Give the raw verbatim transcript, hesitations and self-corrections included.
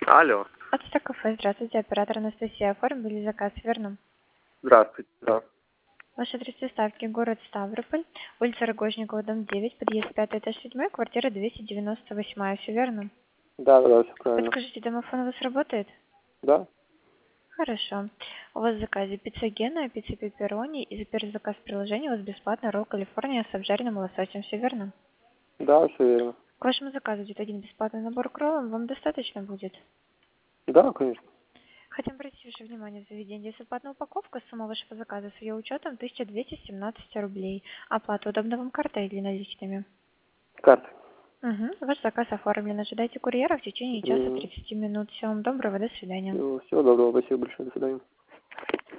Алло. Отсюда кафе. Здравствуйте, оператор Анастасия. Оформили заказ, верно? Здравствуйте. Да. Ваш адрес доставки город Ставрополь, улица Рогожникова, дом девять, подъезд пятый, этаж седьмой, квартира двести девяносто восемь. Все верно? Да, да, все правильно. Подскажите, домофон у вас работает? Да? Хорошо. У вас в заказе пицца Гена, пицца пепперони, и за первый заказ приложения у вас бесплатно ролл Калифорния с обжаренным лососем. Все верно? Да, все верно. К вашему заказу идет один бесплатный набор к роллам. Вам достаточно будет? Да, конечно. Хотим обратить ваше внимание, в заведении бесплатная упаковка, сумма вашего заказа с ее учетом тысяча двести семнадцать рублей. Оплата удобна вам картой или наличными? Карта. Угу. Ваш заказ оформлен. Ожидайте курьера в течение часа тридцати минут. Всего вам доброго, до свидания. Всего доброго, спасибо большое, до свидания.